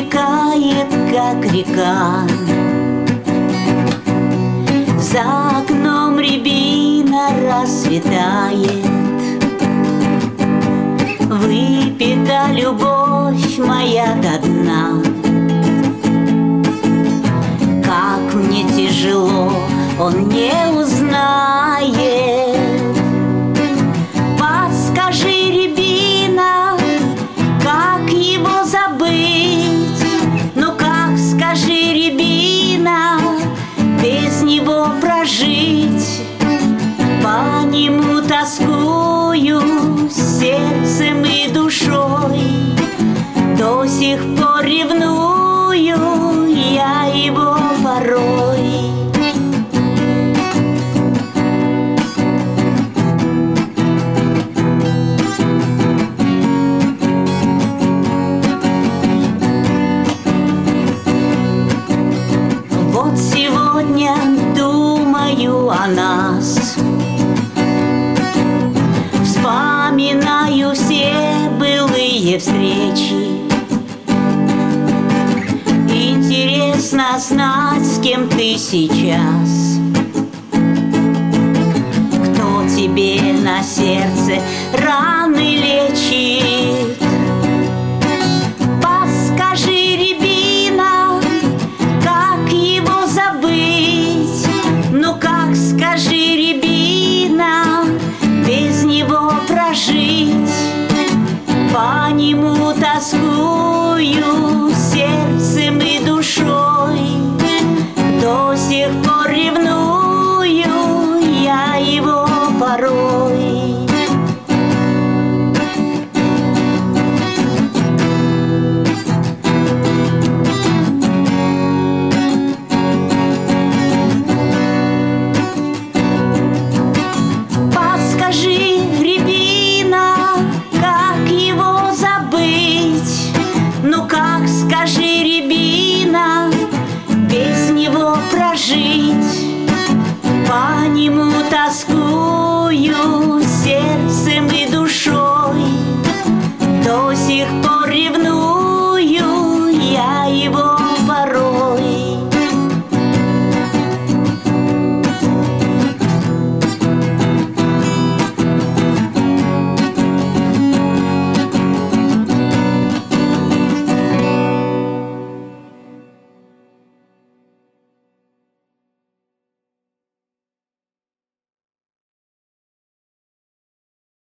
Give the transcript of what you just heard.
протекает, как река. За окном рябина расцветает. Выпита любовь моя до дна. Как мне тяжело, он не узнает. Подскажи, рябина, как его забыть? Ну как, скажи, рябина, без него прожить? По нему тоскую сердцем и душой, до сих пор ревную я его порой. Вот сегодня думаю о нас, вспоминаю все былые встречи. Интересно знать, с кем ты сейчас, кто тебе на сердце